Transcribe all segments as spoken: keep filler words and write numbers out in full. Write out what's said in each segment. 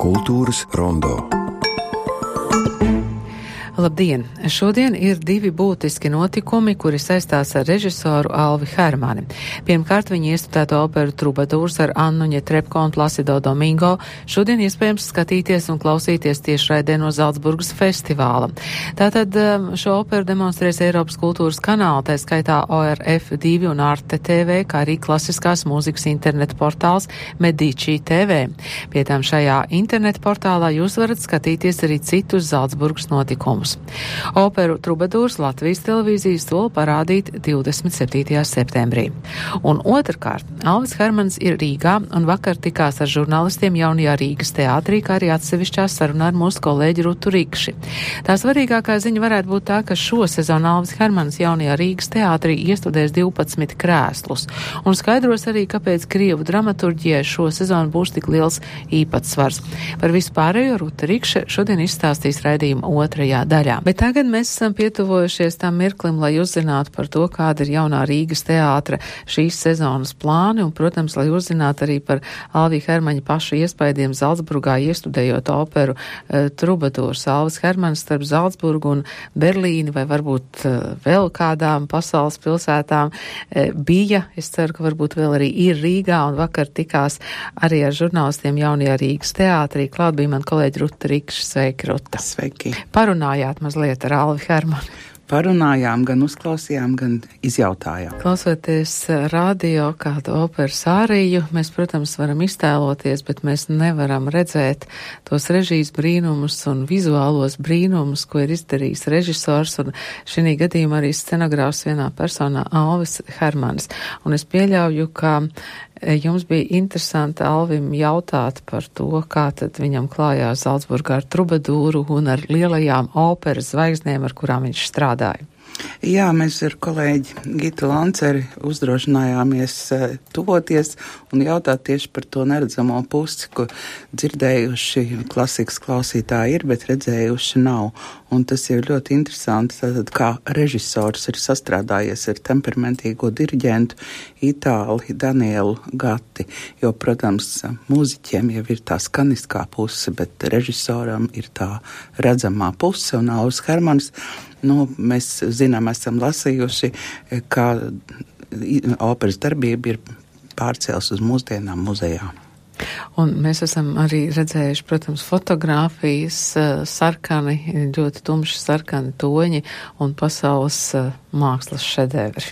Kultūras rondo. Labdien! Šodien ir divi būtiski notikumi, kuri saistās ar režisoru Alvi Hermani. Pirmkārt, viņa iestudēto operu Trubadūrs ar Annu Ņetrepko un Plasido Domingo šodien iespējams skatīties un klausīties tiešraidē no Zalcburgas festivāla. Tātad šo operu demonstrēs Eiropas kultūras kanāli, tā skaitā O R F divi un Arte T V, kā arī klasiskās mūzikas interneta portāls Medici T V. Pie tām šajā interneta portālā jūs varat skatīties arī citus Zalcburgas notikumus. Operu Trubadūrs Latvijas televīzijas sola parādīt divdesmit septītajā septembrī. Un otrkārt, Alvis Hermans ir Rīgā un vakar tikās ar žurnālistiem jaunajā Rīgas teātrī, kā arī atsevišķā sarunā ar mūsu kolēģi Rutu Rikši. Tā svarīgākā ziņa varētu būt tā, ka šo sezonu Alvis Hermans jaunajā Rīgas teātrī iestudēs divpadsmit krēslus un skaidros arī, kāpēc Krievu dramaturģijai šo sezonu būs tik liels īpatsvars. Par vispārējo Ruta Rikša šodien izstāstīs raidījuma otrajā daļā. Bet tagad mēs esam pietuvojušies tam mirklim, lai uzzinātu par to, kāda ir jaunā Rīgas teātra šīs sezonas plāni un, protams, lai uzzinātu arī par Alvija Hermaņa paša iespaidiem Zalcburgā iestudējot operu e, Trubadūrs. Alvis Hermans starp Zalcburgu un Berlīni vai varbūt e, vēl kādām pasaules pilsētām e, bija. Es ceru, ka varbūt vēl arī ir Rīgā un vakar tikās arī ar žurnālistiem jaunajā Rīgas teātrī. Klāt bija man kolēģi Ruta Rikša. Sveiki, Ruta. Sveiki. Parunājāt mazliet ar Alvi Hermani. Parunājām, gan uzklausījām, gan izjautājām. Klausoties radio kādu operas āriju, mēs, protams, varam iztēloties, bet mēs nevaram redzēt tos režijas brīnumus un vizuālos brīnumus, ko ir izdarījis režisors un šī gadījumā arī scenogrāfs vienā personā Alvis Hermanis. Un es pieļauju, ka jums bija interesanti Alvim jautāt par to, kā tad viņam klājās Zalcburgā ar Trubadūru un ar lielajām operas zvaigznēm, ar kurām viņš strādāja. Jā, mēs ar kolēģi Gitu Lanceri uzdrošinājāmies tuvoties un jautāt tieši par to neredzamo pusi, ko dzirdējuši klasikas klausītāji ir, bet redzējuši nav. Un tas ir ļoti interesanti, tātad, kā režisors ir sastrādājies ar temperamentīgo diriģentu Itāli Danielu Gatti, jo, protams, mūziķiem jau ir tā skaniskā puse, bet režisoram ir tā redzamā puse, un Alvis Hermans, nu, mēs zinām, esam lasījuši, kā operas darbība ir pārcēls uz mūsdienām muzejā. Un mēs esam arī redzējuši, protams, fotogrāfijas, sarkani, ļoti tumši sarkani toņi un pasaules mākslas šedevri.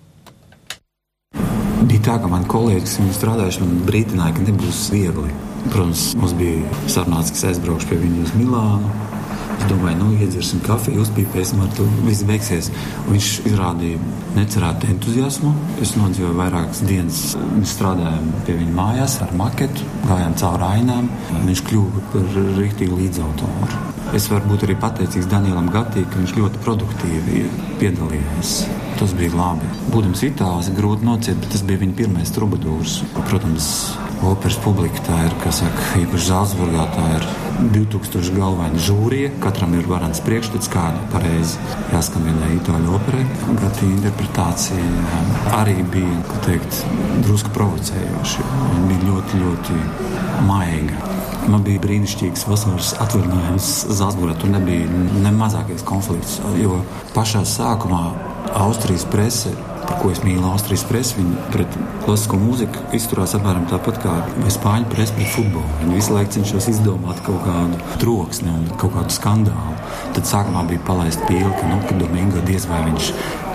Bija tā, ka mani kolēģis, viņi strādājuši, man brīdināja, ka nebūs viegli. Protams, mums bija sarunāts, ka es aizbraukšu pie viņu uz Milānu. Es domāju, nu, iedzersim kafiju, uzpīpēsim, ar to viss beigsies. Un viņš izrādīja necerētu entuziasmu. Es nodzīvoju vairākas dienas. Mēs strādājām pie viņa mājās ar maketu, gājām cauri ainām. Viņš kļuva par rīktīgu līdzautoru. Es varu būt arī pateicīgs Danielam Gatī, ka viņš ļoti produktīvi piedalījās. Tas bija labi. Būdams Itālis, grūti nociet, bet tas bija viņa pirmais Trubadūrs. Protams, operas publika tā ir, kā saka, īpaši Zalcburgā, tā ir divtūkstoši galvaini žūrija. Katram ir varants priekšstats, kāda pareizi jāskan vienai itāļu operai. Gatī interpretācija arī bija, kā teikt, drusku provocējoša. Viņa bija ļoti, ļoti maiga. Man bija brīnišķīgs vasaras atvaļinājums Zalcburgā. Tur nebija ne mazākais konflikts, jo pašā sākumā Austrijas prese, par ko es mīlu Austrijas presi, viņi pret klasisko mūziku izturās apmēram tāpat kā Spāņu presi pret futbolu. Viņi visu laiku cenšas izdomāt kaut kādu troksni un kaut kādu skandālu. Tad sākumā bija palaist pīli, ka, nu, ka Domingo diez vai viņš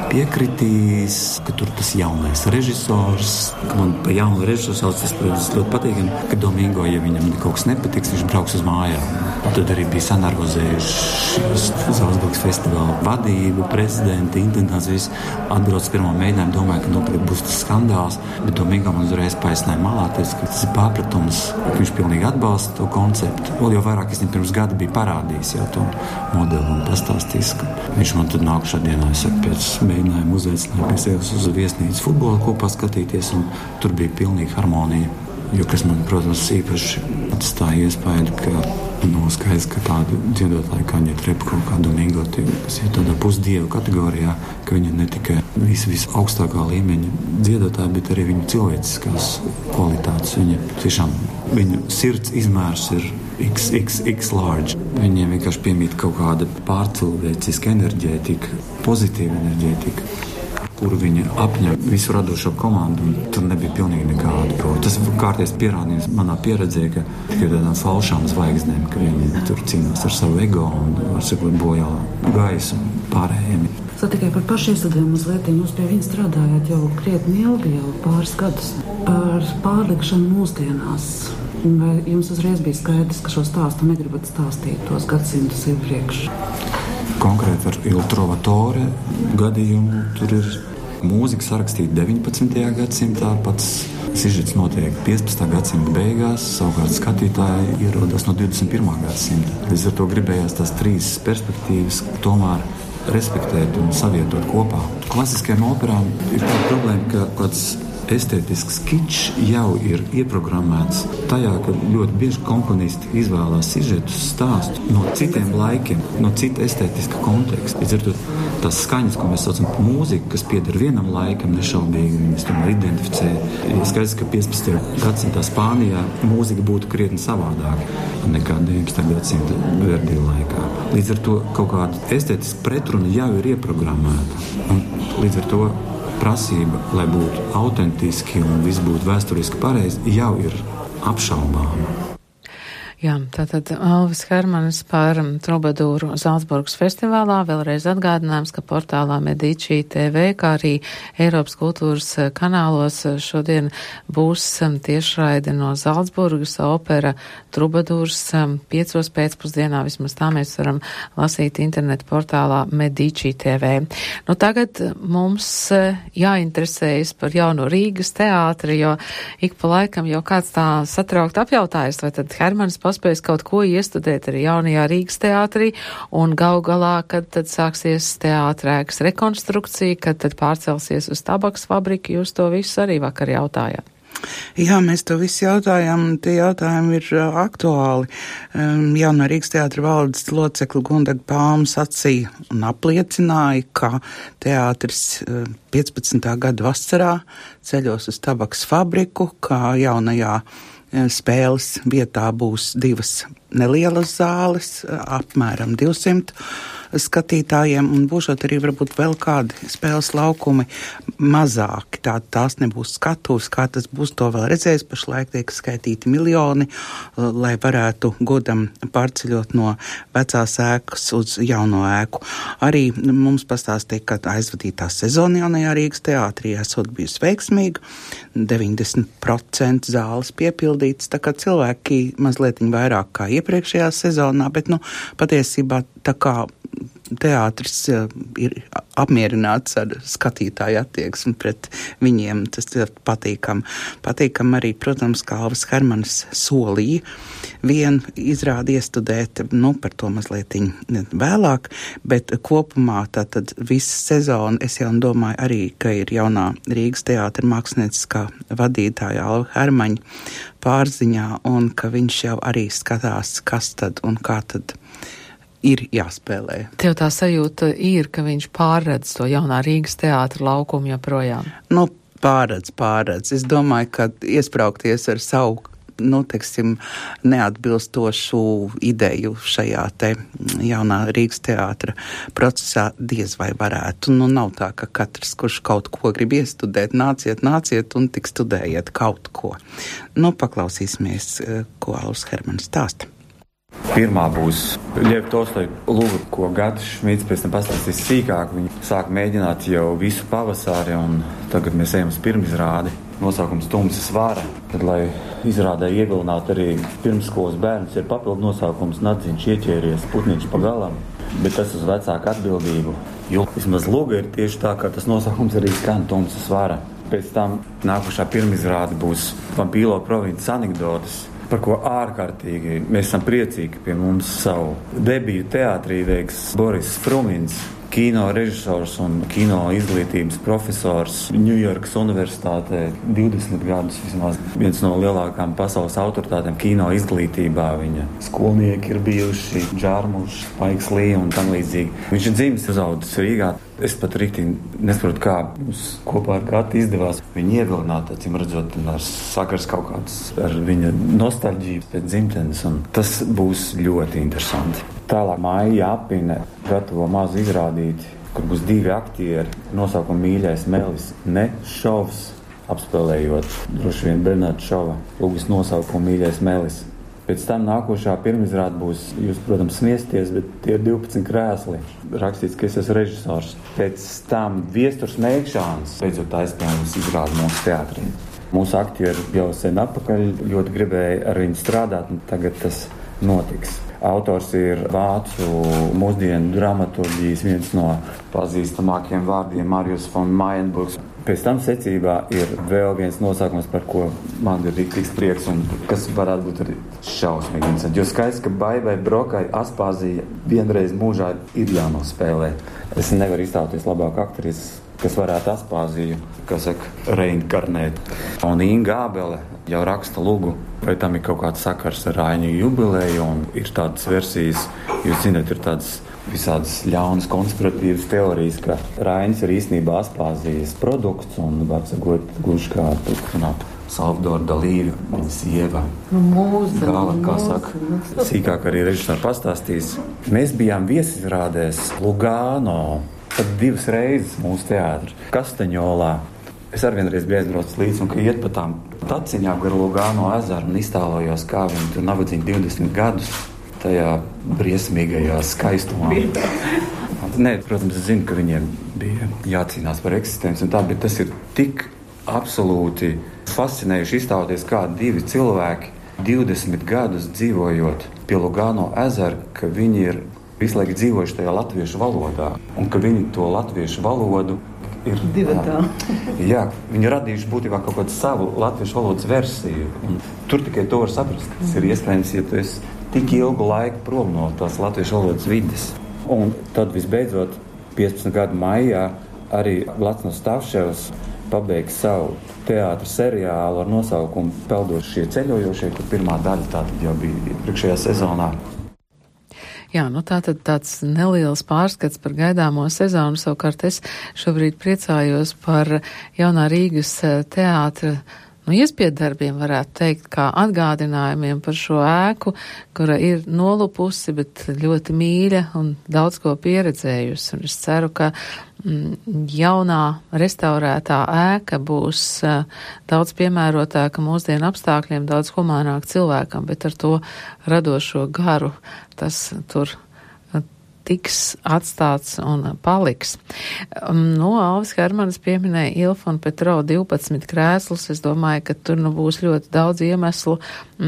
piekritīs, ka tur tas jaunais režisors, ka man pa jaunu režisoru sauc, tas, protams, ļoti patīkami, ka Domingo, ja viņam kaut kas nepatiks, viņš brauks uz mājām. Un tad arī bija sanarvozējuši Zalcburgas festivāla vadību, prezidenti, intendants, viss atbrauc pirmo mēģinājumu, domāju, ka nu, tagad būs tas skandāls, bet Domingo man uzreiz paisnēja malā, teica, ka tas ir pārpratums, ka viņš pilnīgi atbalsta to konceptu. Vēl jau vairāk, es viņam pirms gada bija parādījis jau to modeli un pastāstījis, ka viņš man tad nākušā dienā, es saku, pēc mēģinājumu uzaicināja pie sevis uz viesnīcu futbolu kopā skatīties, un tur bija pilnīga harmonija. Jo, kas man, protams, īpaši atstāja iespēju, ka nav skaidrs, ka tādu dziedotāju kā Ņetrepko, kā Domingo, kas ir tādā pusdievu kategorijā, ka viņa ne tikai visu, visu augstākā līmeņa dziedotāja, bet arī viņa cilvēciskās kvalitātes. Viņa tiešām, viņa sirds izmērs ir X, X, X large. Viņiem vienkārši piemīt kaut kāda pārcilvēciska enerģētika, pozitīva enerģētika, kuru viņi apņem visu radošo komandu, un tur nebija pilnīgi nekādu. Tas ir kārties pierādījums manā pieredzē, ka tikai tādām falšām zvaigznēm, ka viņi tur cīnās ar savu ego un var sakot bojā gaisu un pārējiem. Tā tikai par pašiesadēm mazliet, jūs pie viņa strādājāt jau krietni ilgi, jau pāris gadus, par pārlikšanu mūsdienās. Vai jums uzreiz bija skaidrs, ka šo stāstu negribat stāstīt tos gadsimtus iepriekš? Konkrēti ar Il Trovatore gadījumu tur ir mūzika sarakstīta deviņpadsmitajā gadsimtā, pats sižets notiek piecpadsmitā gadsimta beigās, savukārt skatītāji ierodas no divdesmit pirmā gadsimta. Līdz ar to gribējās tās trīs perspektīvas tomēr respektēt un savietot kopā. Klasiskajām operām ir tā problēma, ka kāds estētisks kičs jau ir ieprogrammēts tajā, ka ļoti bieži komponisti izvēlās sižetus stāstu no citiem laikiem, no cita estētiska konteksta. Līdz ar to tās skaņas, ko mēs saucam par mūziku, kas pieder vienam laikam, nešaubīgi viņas tomēr identificē. Ir skaidrs, ka piecpadsmitajā gadsimtā Spānijā mūzika būtu krietni savādāka nekā deviņpadsmitā gadsimta Verdi laikā. Līdz ar to kaut kāda estētiska pretruna jau ir ieprogrammēta. Un līdz ar to prasība, lai būtu autentiski un viss būtu vēsturiski pareizi, jau ir apšaubāma. Jā, tātad Alvis Hermanis par Trubadūru Zalcburgas festivālā. Vēlreiz atgādinājums, ka portālā Medici T V, kā arī Eiropas kultūras kanālos šodien būs tiešraide no Zalcburgas opera Trubadūrs piecos pēcpusdienā. Vismaz tā mēs varam lasīt internetu portālā Medici T V. Nu, tagad mums jāinteresējas par jauno Rīgas teātri, jo ik pa laikam jau kāds tā satraukt apjautājas, vai tad Hermanis paspējas kaut ko iestudēt arī jaunajā Rīgas teātrī, un gal galā, kad tad sāksies teātrēkas rekonstrukcija, kad tad pārcelsies uz tabaks fabriku, jūs to visu arī vakar jautājāt. Jā, mēs to visu jautājām, tie jautājumi ir uh, aktuāli. Um, Jaunā Rīgas teātra valdes locekli Gundaga Palma sacīja un apliecināja, ka teātris uh, piecpadsmitā gada vasarā ceļos uz tabaks fabriku, kā jaunajā spēles vietā būs divas nelielas zāles, apmēram divsimt skatītājiem, un būšot arī varbūt vēl kādi spēles laukumi mazāki. Tā, tās nebūs skatuves, kā tas būs, to vēl redzēs. Pašlaik tiek skaitīti miljoni, lai varētu godam pārceļot no vecās ēkas uz jauno ēku. Arī mums pastāstīja, ka aizvadītā sezona jaunajā Rīgas teātrī esot bijusi veiksmīga, deviņdesmit procenti zāles piepildītas, tā kā cilvēki mazliet vairāk kā iepriekšējā sezonā, bet, nu, patiesībā tā kā teātris ir apmierināts ar skatītāju attieksmi pret viņiem, tas ir patīkam. Patīkam arī, protams, kā Alvis Hermanis solīja vien izrādi iestudēt, nu, par to mazliet vēlāk, bet kopumā tātad visa sezona, es jau domāju arī, ka ir jaunā Rīgas teātra mākslinieckā vadītāja Alva Hermaņa pārziņā, un ka viņš jau arī skatās, kas tad un kā tad ir jāspēlē. Tev tā sajūta ir, ka viņš pārredz to jaunā Rīgas teātra laukumu joprojām? Nu, pārredz, pārredz. Es domāju, ka iespraukties ar savu, nu, teiksim, neatbilstošu ideju šajā te jaunā Rīgas teātra procesā diez vai varētu. Nu, nav tā, ka katrs, kurš kaut ko grib iestudēt, nāciet, nāciet un tik studējiet kaut ko. Nu, paklausīsimies, ko Alvis Hermanis stāsta. Pirmā būs Ļeva Tolstoja Lūga, ko Gata Šmits pēc tam pastāstīs sīkāk. Viņi sāk mēģināt jau visu pavasāri, un tagad mēs ejam uz pirmizrādi. Nosaukums Tumsas vara. Tad, lai izrādē ievilinātu arī pirmskolas bērnus, ir papildu nosaukums Nadziņš ieķēries, Putniņš pa galam. Bet tas uz vecāku atbildību. Jo vismaz Lūga ir tieši tā, ka tas nosaukums arī skan Tumsas vara. Pēc tam nākušā pirmizrāde būs Pampīlo provinces anekdotas, par ko ārkārtīgi mēs esam priecīgi. Pie mums savu debiju teātrī veiks Boris Frumins, kino režisors un kino izglītības profesors Ņujorkas universitātē divdesmit gadus vismaz. Viens no lielākām pasaules autoritātēm kino izglītībā. Viņa skolnieki ir bijuši Džārmušs, Spaiks Lī un tam līdzīgi. Viņš ir dzimis uzaudzis Rīgā. Es pat rīktīgi nesaprotu, kā mums kopā ar Gati izdevās viņu ievilināt, acīm redzot, ar sakars kaut kāds ar viņa nostalģiju pēc dzimtenes, un tas būs ļoti interesanti. Tālāk Maija Apine gatavo mazu izrādīti, kur būs divi aktieri, nosaukumu Mīļais Melis, ne šovs, apspēlējot droši vien Bernārda Šova lūgas nosaukumu Mīļais Melis. Pēc tam nākošā pirmizrāde būs, jūs, protams, smiesties, bet tie ir divpadsmit krēsli. Rakstīts, ka es esmu režisors. Pēc tam Viesturs Meikšāns beidzot aizpildījis izrādi mūsu teātrī. Mūsu aktieri jau sen atpakaļ ļoti gribēja ar viņu strādāt, un tagad tas notiks. Autors ir vācu mūsdienu dramaturģijas viens no pazīstamākiem vārdiem Marijus von Mayenburgs. Pēc tam secībā ir vēl viens nosaukums, par ko man ir rīktīgs prieks un kas varētu būt arī šausmīgi interesanti. Jo skaidrs, ka Baibai Brokai Aspāzija vienreiz mūžā ir jānospēlē. Es nevaru izstāties labāk aktrises, kas varētu Aspāziju, kas saka, reinkarnēt. Un Inga Ābele jau raksta lugu, vai tam ir kaut kāds sakars ar Aiņu jubileju, un ir tādas versijas, jūs zināt, ir tādas visādas ļaunas konspiratīvas teorijas, ka Rainis ir īstenībā Aspāzijas produkts un var sakot gluži kā Salvador Dalī, viņa sieva. Gala, kā saka, sīkāk arī režisori pastāstīs. Mēs bijām viesizrādēs Lugano, tad divas reizes mūsu teātri, Kastaņolā. Es arī vienreiz biju aizbraucis līdz un ka iet pa tām taciņām gar Lugano ezeru un iztēlojos, kā viņi tur nabadzīgi divdesmit gadus tajā briesmīgajā skaistumā. Nē, protams, es zinu, ka viņiem bija jācīnās par eksistenci un tā, bet tas ir tik absolūti fascinējuši izstāvoties, kā divi cilvēki divdesmit gadus dzīvojot pie Lugano ezera, ka viņi ir visu laiku dzīvojuši tajā latviešu valodā un ka viņi to latviešu valodu ir divatā. Jā, viņi radījuši būtībā kaut kādu savu latviešu valodas versiju. Un tur tikai to var saprast, ka tas ir iespējams, ja tu esi tik ilgu laiku prom no tās latviešu valodas vides. Un tad visbeidzot, piecpadsmit gadu maijā, arī Vladislavs Stavševs pabeigs savu teātra seriālu ar nosaukumu Peldošie ceļojošie, kur pirmā daļa tātad jau bija iepriekšējā sezonā. Jā, nu tā tad tāds neliels pārskats par gaidāmo sezonu. Savukārt es šobrīd priecājos par Jaunā Rīgas teātra nu, iespieddarbiem, varētu teikt, kā atgādinājumiem par šo ēku, kura ir nolupusi, bet ļoti mīļa un daudz ko pieredzējusi. Un es ceru, ka mm, jaunā restaurētā ēka būs uh, daudz piemērotāka mūsdienu apstākļiem, daudz humānāk cilvēkam, bet ar to radošo garu tas tur tiks atstāts un paliks. Nu, Alvis Hermanis pieminēja Ilfa un Petrova divpadsmit krēslus. Es domāju, ka tur nu būs ļoti daudz iemeslu,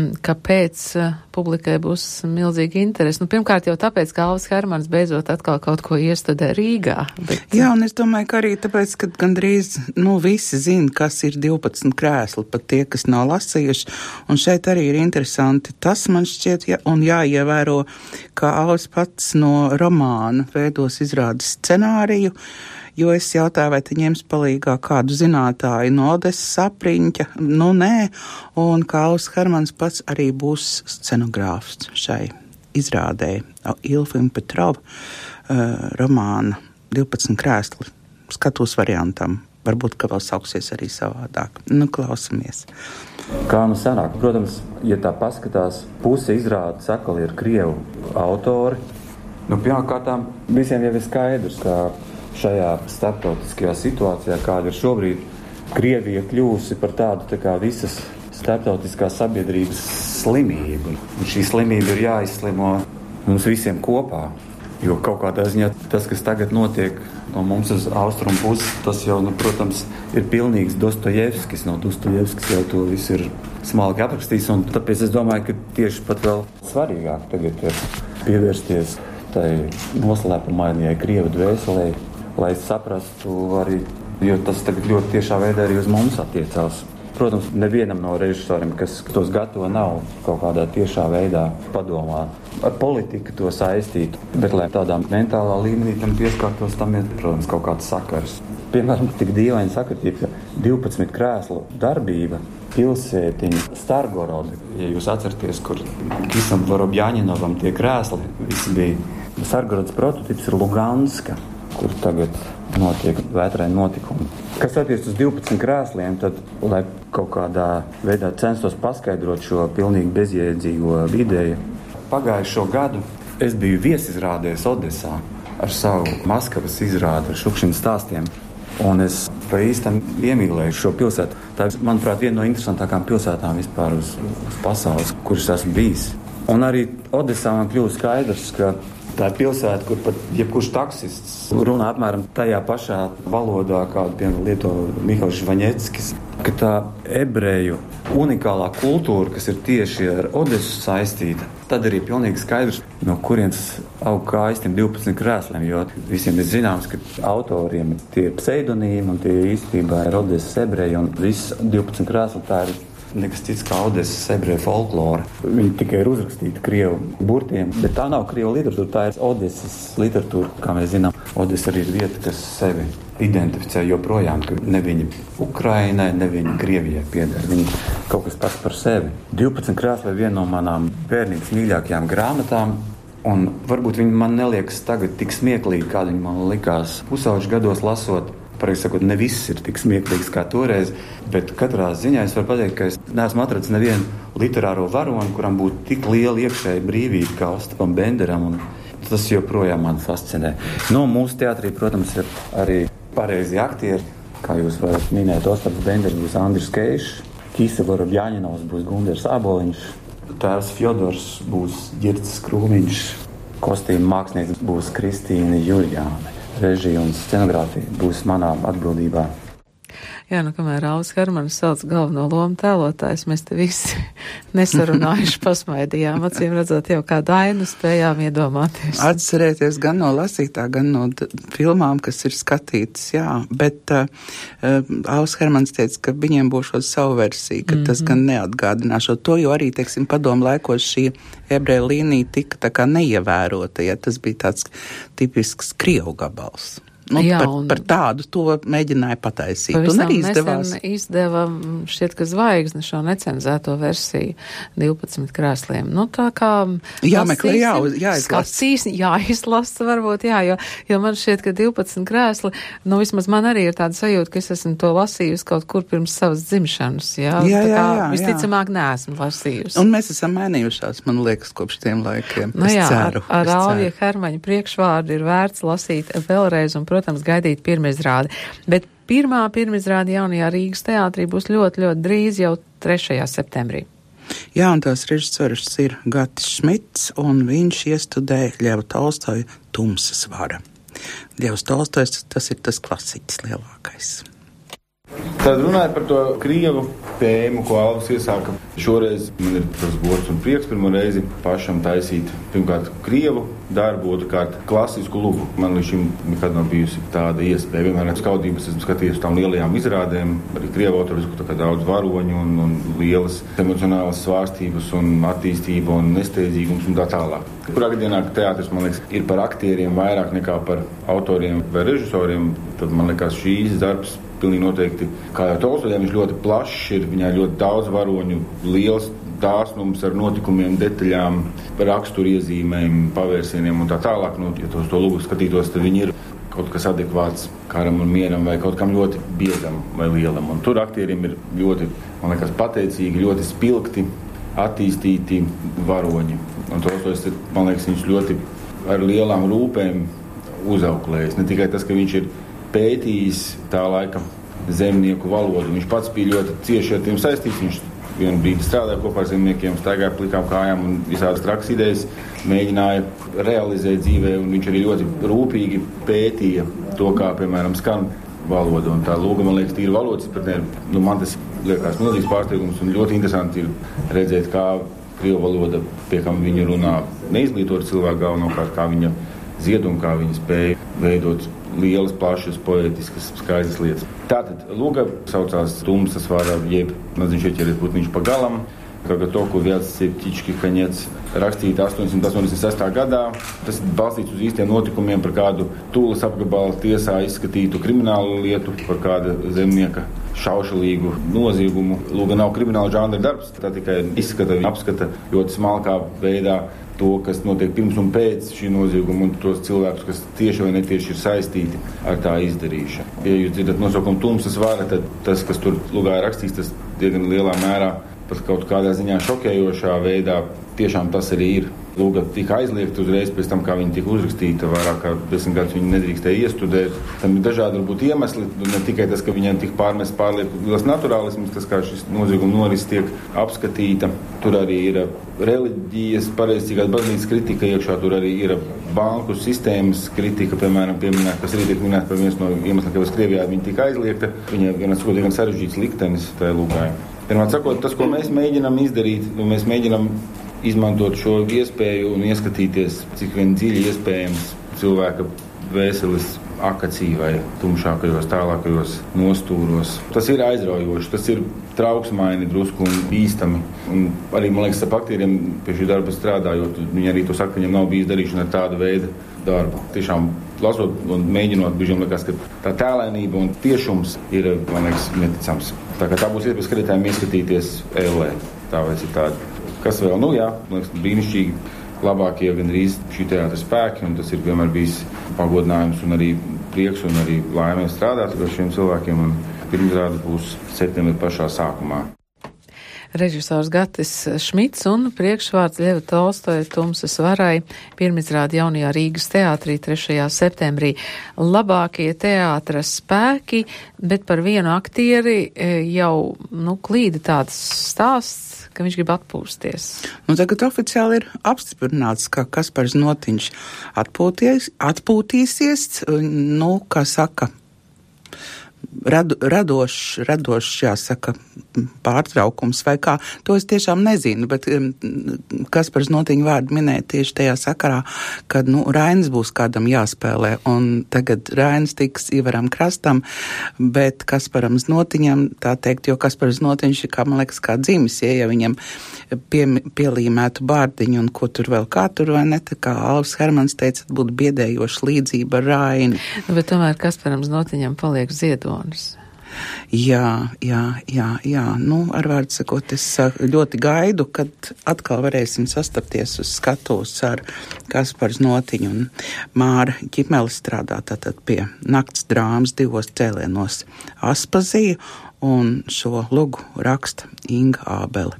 kāpēc publikai būs milzīgi interesi. Nu, pirmkārt jau tāpēc, ka Alvis Hermanis beidzot atkal kaut ko iestudē Rīgā. Bet... Jā, un es domāju, ka arī tāpēc, ka gandrīz, nu, visi zina, kas ir divpadsmit krēsli, pat tie, kas nav lasījuši. Un šeit arī ir interesanti. Tas man šķiet, ja, un jāievēro, ka Alvis pats no romāna veidos izrādes scenāriju, jo es jautāju, vai te ņems palīgā kādu zinātāju no Odesas apriņķa. Nu, nē, un kā Alvis Hermanis pats arī būs scenogrāfs šai izrādē. Ilfa un Petrova uh, romāna divpadsmit krēsli skatos variantam. Varbūt, ka vēl sauksies arī savādāk. Nu, klausamies. Kā nu sanāk? Protams, ja tā paskatās, puse izrādes atkal ir krievu autori. Nu, pirmkārtām, visiem jau ir skaidrs, ka šajā starptautiskajā situācijā, kāda ir šobrīd, Krievija kļūsi par tādu tā kā visas starptautiskās sabiedrības slimību. Un šī slimība ir jāizslimo mums visiem kopā, jo kaut kādā ziņā tas, kas tagad notiek no mums uz austrumu puses, tas jau, nu, protams, ir pilnīgs Dostojevskis. No Dostojevskis jau to visu ir smalki aprakstījis, un tāpēc es domāju, ka tieši pat vēl svarīgāk tagad ir pievērsties tai noslēpumainajai krievu dvēselē, lai saprastu arī, jo tas tagad ļoti tiešā veidā arī uz mums attiecās. Protams, nevienam no režisoriem, kas tos gatavo, nav kaut kādā tiešā veidā padomā ar politiku to saistīt, bet lai tādā mentālā līmenī tam pieskārtos, tam ir, protams, kaut kāds sakars. Piemēram, tik dīvaini sakritīt, ka divpadsmit krēslu darbība pilsētiņa Stargoroda, ja jūs atceraties, kur Kisam Vorobjāņinovam tie krēsli visi bija. Stargorodas prototips ir Luganska. kur tagad notiek vētraini notikumi. Kas attiecas uz divpadsmit krēsliem, tad, lai kaut kādā veidā censtos paskaidrot šo pilnīgi bezjēdzīgo ideju, pagājušo gadu es biju viesizrādēs Odesā ar savu Maskavas izrādi ar šukšņu stāstiem. Un es pa īstam iemīlēju šo pilsētu. Tā ir, manuprāt, viena no interesantākām pilsētām vispār uz, uz pasaules, kuras esmu bijis. Un arī Odesā man kļuva skaidrs, ka tā ir pilsēta, kur pat jebkurš taksists runā apmēram tajā pašā valodā, kādu piemēram lieto Mihails Žvaņeckis, ka tā ebreju unikālā kultūra, kas ir tieši ar Odesu saistīta, tad arī pilnīgi skaidrs, no kurienes aug kājas tiem divpadsmit krēsliem, jo visiem ir zināms, ka autoriem ir tie pseidonīmi un tie īstenībā ir Odesas ebreji, un viss divpadsmit krēsli tā ir nekas cits kā Odesas ebreju folklora. Viņi tikai ir uzrakstīti krievu burtiem, bet tā nav krievu literatūra, tā ir Odesas literatūra. Kā mēs zinām, Odesa arī ir vieta, kas sevi identificē joprojām, ka ne viņi Ukrainai, ne viņi Krievijai pieder. Viņi kaut kas pats par sevi. divpadsmit krēsli ir viena no manām bērnības mīļākajām grāmatām, un varbūt viņi man neliekas tagad tik smieklīgi, kā viņi man likās pusauģu gados lasot. Pareizi sakot, ne viss ir tik smieklīgs kā toreiz, bet katrā ziņā es varu pateikt, ka es neesmu atradzis nevienu literāro varoni, kuram būtu tik liela iekšēja brīvība kā Ostapam Benderam, un tas joprojām man fascinē. No mūsu teātrī, protams, ir arī pareizi aktieri, kā jūs varat minēt, Ostaps Benders būs Andris Keišs, Kīsa Vorobjaņinovs būs Gunders Āboliņš, tēvs Fjodors būs Ģirds Krūmiņš, kostīma mākslinieks būs Kristīna Jurjāne. Režija un scenogrāfija būs manā atbildībā. Jā, nu, kamēr Alvis Hermanis sauc galveno lomu tēlotājs, mēs te visi nesarunājuši pasmaidījām. Acīm redzot, jau kādu ainu spējām iedomāties. Atcerēties gan no lasītā, gan no d- filmām, kas ir skatītas, jā. Bet uh, Alvis Hermanis teica, ka viņiem būs šo savu versiju, ka mm-hmm. tas gan neatgādināšot to, jo arī, teiksim, padomu laikos šī ebreja līnija tika tā kā neievērota, ja tas bija tāds tipisks krievu gabals. Nu, jā, par, par tādu to mēģināja pataisīt. Un arī izdevās. Izdeva šķiet, ka Zvaigzne šo necenzēto versiju divpadsmit krēsliem. Nu, tā kā jāmeklē, jā, jāizlasa. Skatīs, jāizlasa varbūt, jā, jo, jo man šķiet, ka divpadsmit krēsli, nu, vismaz man arī ir tāda sajūta, ka es esmu to lasījusi kaut kur pirms savas dzimšanas, jā. Jā, tā kā jā, jā, visticamāk neesmu lasījusi. Un mēs esam mainījušās, man liekas, kopš tiem laikiem. Nu, es jā, ceru. Ar, ar Alvija ceru. Hermaņa priekšvārdu ir vērts lasīt vēlreiz un, protams, gaidīt pirmizrādi. Bet pirmā pirmizrāde jaunajā Rīgas teātrī būs ļoti, ļoti drīz, jau trešajā septembrī. Jā, un tās režisors ir Gatis Šmits, un viņš iestudē Ļeva Tolstoja Tumsas vara. Ļevs Tolstojs, tas ir tas klasiķis lielākais. Tad runājot par to krievu tēmu, ko Alvis iesāka, šoreiz man ir tas gods un prieks pirmo reizi pašam taisīt pirmkārt krievu darbu, otrkārt klasisku lugu. Man līdz šim nekad nav bijusi tāda iespēja. Vienmēr ar skaudības esmu skatījies tām lielajām izrādēm, arī krievu autorisku, tā kā daudz varoņu un, un lielas emocionālas svārstības un attīstība un nesteidzīgums un tā tālāk. Kurā gadienā teātris, man liekas, ir par aktieriem vairāk nekā par autoriem vai režisoriem, tad man liekas šīs darbs pilnīgi noteikti, kā jau Tolstojam, viņš ļoti plašs ir, viņā ļoti daudz varoņu, liels dāsnums ar notikumiem, detaļām, raksturu iezīmēm, pavērsieniem un tā tālāk. Nu, ja tos to lugu skatītos, tad viņi ir kaut kas adekvāts karam un mieram vai kaut kam ļoti biezam vai lielam. Un tur aktieriem ir ļoti, man liekas, pateicīgi, ļoti spilgti, attīstīti varoņi. Un Tolstojs ir, man liekas, viņš ļoti ar lielām rūpēm uzauklējis. Ne tikai tas, ka viņš ir pētījis tā laika zemnieku valodu. Viņš pats bija ļoti cieši ar tiem saistīts. Viņš vienu brīdi strādāja kopā ar zemniekiem, staigāja plikām kājām un visādas traks idejas mēģināja realizēt dzīvē. Un viņš arī ļoti rūpīgi pētīja to, kā, piemēram, skan valoda. Un tā lūga, man liekas, tīra valodas izpratnē. Nu, man tas liekas milzīgs pārsteigums un ļoti interesanti ir redzēt, kā krievu valoda, pie kam viņa runā neizglītot cilvēku galvenokārt, kā viņa zied un kā viņa spēja veidot lielas, plašas, poētiskas, skaistas lietas. Tātad lūga saucās Tumsas vara, jeb Nadziņš ieķeries putniņš pa galam, kā to, ko Vjats Septički Kaņets rakstīta astoņsimt astoņdesmit sestā gadā. Tas ir balstīts uz īstiem notikumiem par kādu Tūles apgabala tiesā izskatītu kriminālu lietu, par kāda zemnieka šaušalīgu noziegumu. Lūga nav krimināla žanra darbs, tā tikai izskata, apskata ļoti smalkā veidā to, kas notiek pirms un pēc šī nozieguma un tos cilvēkus, kas tieši vai netieši ir saistīti ar tā izdarīšanu. Ja jūs dzirdat nosaukumu tumsas vara, tad tas, kas tur lugā ir rakstīts, tas diezgan lielā mērā, pat kaut kādā ziņā šokējošā veidā, tiešām tas arī ir. Lūga tika aizliegta uzreiz pēc tam, kā viņa tika uzrakstīta, vairāk kā desmit gadus viņa nedrīkstēja iestudēt. Tam ir dažādi varbūt iemesli, ne tikai tas, ka viņiem tika pārmest pārlieku liels naturālisms, tas, kā šis nozieguma noris tiek apskatīta. Tur arī ir reliģijas, pareizcīgās baznīcas kritika iekšā, tur arī ir banku sistēmas kritika, piemēram, pieminēt, kas arī tiek minēta par viens no iemesliem, kāpēc Krievijā viņa tika aizliegta. Viņa gan atsakot, gan sarežģīts liktenis tajā lūgā. Pirmāt sakot, tas, ko mēs mēģinām izdarīt, mēs mēģinām izmantot šo iespēju un ieskatīties, cik vien dziļi iespējams cilvēka vēseles akacī vai tumšākajos, tālākajos nostūros. Tas ir aizraujoši, tas ir trauksmaini drusku un bīstami. Un arī, man liekas, ap aktieriem pie šī darba strādājot, viņi arī to saka, ka viņam nav bijis darīšana ar tādu veidu darbu. Tiešām lasot un mēģinot, bišķiem liekas, ka tā tēlēnība un tiešums ir, man liekas, neticams. Tā kā tā būs iespēja skatītājiem ieskatīties ellē, tā vai citādi. Kas vēl? Nu jā, man liekas, brīnišķīgi labākie gandrīz šī teātra spēki, un tas ir vienmēr bijis pagodinājums un arī prieks un arī laime strādāt ar šiem cilvēkiem, un pirmizrāde būs septembra pašā sākumā. Režisors Gatis Šmits un priekšvārds Ļeva Tolstoja Tumsas varai pirmizrāde jaunajā Rīgas teātrī trešajā septembrī. Labākie teātra spēki, bet par vienu aktieri jau, nu, klīda tāds stāsts, ka viņš grib atpūsties. Nu, tagad oficiāli ir apstiprināts, ka Kaspars Notiņš atpūties, atpūtīsies, nu, kā saka, radu, radošs, radošs, jāsaka, pārtraukums vai kā. To es tiešām nezinu, bet Kaspars Notiņa vārdu minēja tieši tajā sakarā, kad, nu, Rainis būs kādam jāspēlē, un tagad Rainis tiks Ivaram Krastam, bet Kasparam Notiņam, tā teikt, jo Kaspars Notiņš ir, kā man liekas, kā dzimis, ja, ja viņam pie, pielīmētu bārdiņu un ko tur vēl kā tur, vai ne, tā kā Alvis Hermans teica, būtu biedējoša līdzība ar Raini. Bet tomēr Kasparam Notiņam paliek ziedonis. Jā, jā, jā, jā. Nu, ar vārdu sakot, es ļoti gaidu, kad atkal varēsim sastapties uz skatuves ar Kasparu Notiņu un Māra Ķimeli strādā tātad pie nakts drāmas divos cēlienos Aspazija, un šo lugu raksta Inga Ābele.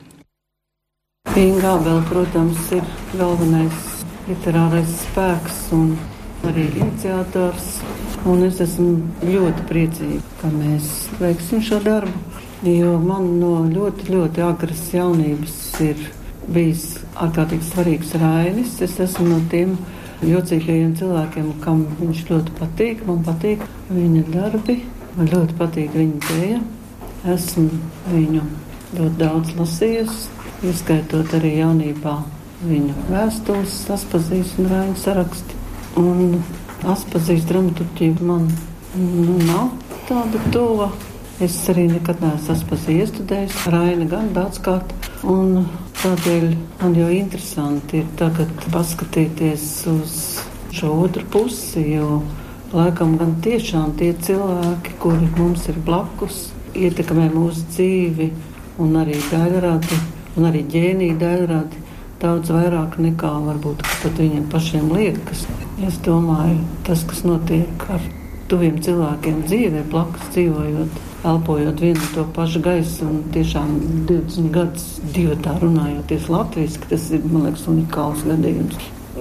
Inga Ābele, protams, ir galvenais literārais spēks un arī iniciators. Un es esmu ļoti priecīga, ka mēs veiksim šo darbu, jo man no ļoti, ļoti agras jaunības ir bijis ārkārtīgi svarīgs Rainis. Es esmu no tiem jocīgajiem cilvēkiem, kam viņš ļoti patīk. Man patīk viņa darbi, man ļoti patīk viņa dēļa. Esmu viņu ļoti daudz lasījusi, ieskaitot arī jaunībā viņa vēstules, Aspazijas un Raina saraksti. Un Aspazijas dramaturģija man nu, nav tāda tuva. Es arī nekad neesmu Aspaziju iestudējis, Raina gan daudzkārt. Un tādēļ man jau interesanti ir tagad paskatīties uz šo otru pusi, jo laikam gan tiešām tie cilvēki, kuri mums ir blakus, ietekmē mūsu dzīvi un arī daļradi, un arī ģēnija daļradi daudz vairāk nekā varbūt pat viņiem pašiem liekas. Es domāju, tas, kas notiek ar tuviem cilvēkiem dzīvē, blakus dzīvojot, elpojot vienu to pašu gaisu un tiešām divdesmit gadus divatā runājoties latviski, tas ir, man liekas, unikāls gadījums.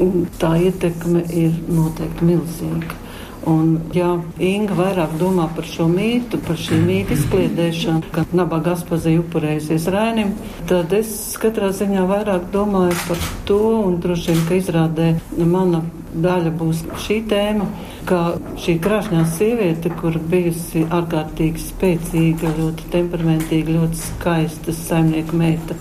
Tā ietekme ir noteikti milzīga. Un, ja Inga vairāk domā par šo mītu, par šī mīta izkliedēšanu, ka nabaga Aspazija upurējusies Rainim, tad es katrā ziņā vairāk domāju par to, un droši vien, ka izrādē mana daļa būs šī tēma, ka šī krāšņā sieviete, kur bijusi ārkārtīgi spēcīga, ļoti temperamentīga, ļoti skaista saimnieka meita,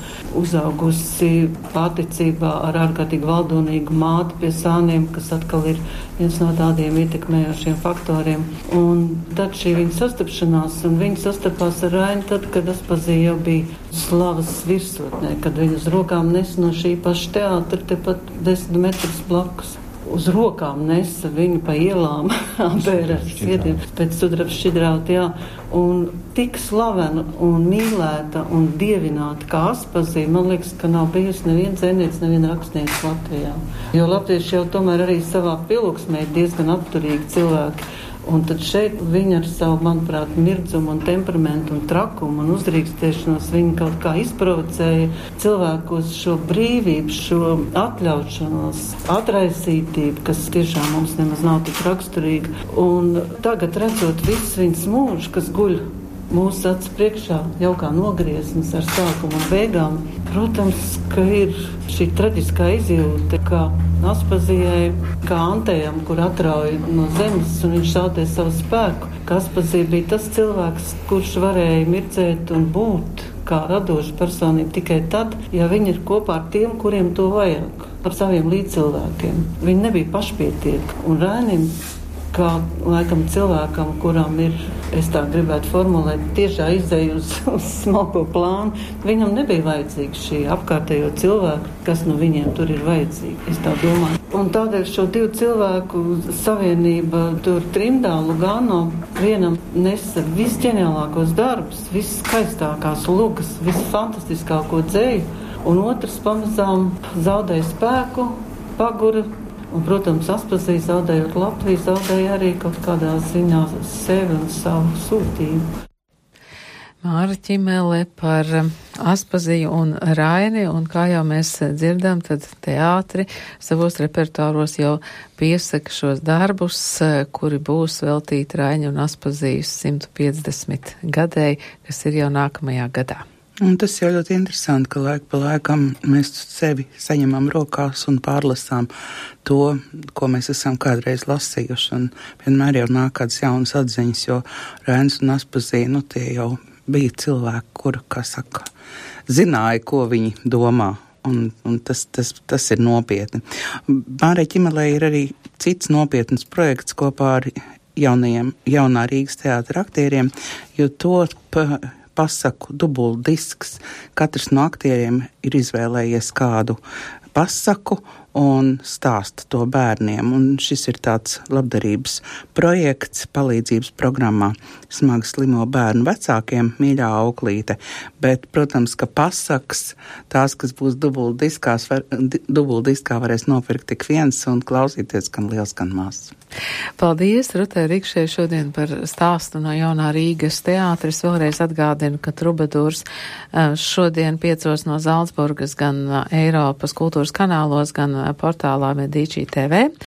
uzaugusi paticībā ar ārkārtīgi valdonīgu māti pie sāniem, kas atkal ir viens no tādiem ietekmējošiem faktoriem. Un tad šī viņa sastapšanās, un viņa sastapās ar Rainu tad, kad Aspazija jau bija slavas virsotnē, kad viņa uz rokām nes no šī paša teātra tepat desmit metrus blakus. uz rokām nesa viņu pa ielām, bēra ar siediem, pēc sudraba šķidrauta, jā. Un tik slavena un mīlēta un dievināta kā Aspazija, man liekas, ka nav bijusi neviena dzēniece, neviena rakstniece Latvijā. Jo latvieši jau tomēr arī savā piluksmē ir diezgan apturīgi cilvēki. Un tad šeit viņa ar savu, manuprāt, mirdzumu un temperamentu un trakumu un uzdrīkstēšanos viņa kaut kā izprovocēja cilvēku uz šo brīvību, šo atļaušanos, atraisītību, kas tiešām mums nemaz nav tik raksturīga. Un tagad redzot visus viņas mūžu, kas guļ mūsu acu priekšā, jau kā nogrieznis ar sākumu un beigām, protams, ka ir šī traģiskā izjūta, kā Aspazijai, kā Antejam, kur atrauj no zemes un viņš zaudē savu spēku. Ka Aspazija bija tas cilvēks, kurš varēja mirdzēt un būt kā radoša personība tikai tad, ja viņi ir kopā ar tiem, kuriem to vajag, ar saviem līdzcilvēkiem. Viņi nebija pašpietieki. Un Rainim, kā laikam cilvēkam, kuram ir, es tā gribētu formulēt, tiešā izēja uz, uz smalko plānu, viņam nebija vajadzīga šī apkārtējo cilvēku, kas no viņiem tur ir vajadzīga, es tā domāju. Un tādēļ šo divu cilvēku savienība tur trimdā, Lugano, vienam nesa visģeniālākos darbus, visskaistākās lugas, visfantastiskāko dzēju, un otrs pamazām zaudēja spēku, pagura. Un, protams, Aspazija zaudējot Latviju, zaudēja arī kaut kādā ziņā sevi un savu sūtību. Māra Ķimele par Aspaziju un Raini, un kā jau mēs dzirdam, tad teātri savos repertuāros jau piesaka šos darbus, kuri būs veltīti Raini un Aspazijas simt piecdesmit gadēji, kas ir jau nākamajā gadā. Un tas jau ļoti interesanti, ka laika pa laikam mēs sevi saņemam rokās un pārlasām to, ko mēs esam kādreiz lasījuši, un vienmēr jau nāk kādas jaunas atziņas, jo Rainis un Aspazija, nu tie jau bija cilvēki, kuri, kā saka, zināja, ko viņi domā, un, un tas, tas, tas ir nopietni. Mārai Ķimelei ir arī cits nopietns projekts kopā ar jaunajiem, jaunā Rīgas teātra aktieriem, jo to pa, pasaku dubultdisks. Katrs no aktieriem ir izvēlējies kādu pasaku un stāsta to bērniem. Un šis ir tāds labdarības projekts palīdzības programmā smagi slimo bērnu vecākiem, mīļā auklīte. Bet, protams, ka pasakas, tās, kas būs dubultdiskās, var, dubultdiskā varēs nopirkt tik viens un klausīties gan liels, gan mazs. Paldies, Rutē Rikšē, šodien par stāstu no jaunā Rīgas teātris. Vēlreiz atgādinu, ka Trubadūrs šodien piecos no Zalcburgas gan Eiropas kultūras kanālos, gan portālā Medīčī T V.